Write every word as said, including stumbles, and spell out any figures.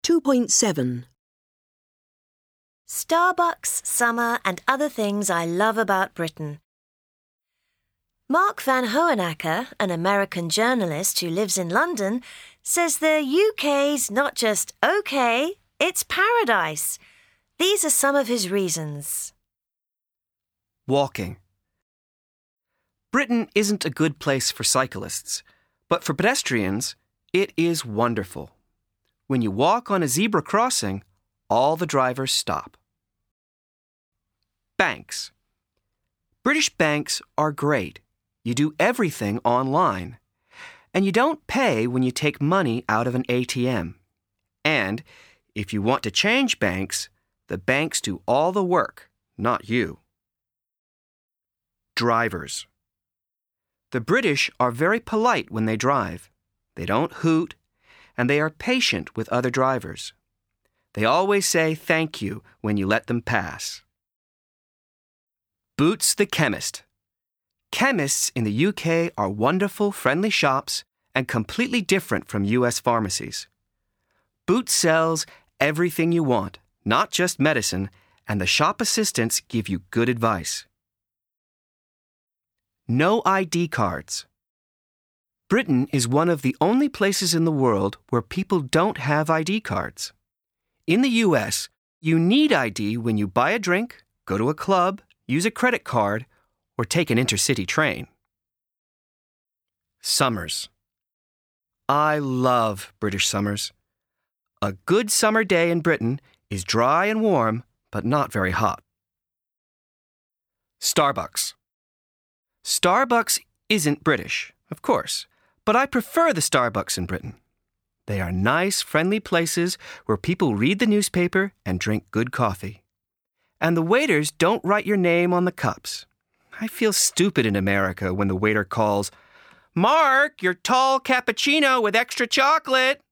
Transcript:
two point seven. Starbucks, summer and other things I love about Britain. Mark van Hohenacker, an American journalist who lives in London, says the U K's not just okay, it's paradise. These are some of his reasons. Walking. Britain isn't a good place for cyclists, but for pedestrians, it is wonderful. When you walk on a zebra crossing, all the drivers stop. Banks. British banks are great. You do everything online. And you don't pay when you take money out of an A T M. And if you want to change banks, the banks do all the work, not you. Drivers. The British are very polite when they drive. They don't hoot, and they are patient with other drivers. They always say thank you when you let them pass. Boots the Chemist. Chemists in the U K are wonderful, friendly shops and completely different from U S pharmacies. Boots sells everything you want, not just medicine, and the shop assistants give you good advice. No I D cards. Britain is one of the only places in the world where people don't have I D cards. In the U S, you need I D when you buy a drink, go to a club, use a credit card, or take an intercity train. Summers. I love British summers. A good summer day in Britain is dry and warm, but not very hot. Starbucks. Starbucks isn't British, of course, but I prefer the Starbucks in Britain. They are nice, friendly places where people read the newspaper and drink good coffee. And the waiters don't write your name on the cups. I feel stupid in America when the waiter calls, "Mark, your tall cappuccino with extra chocolate."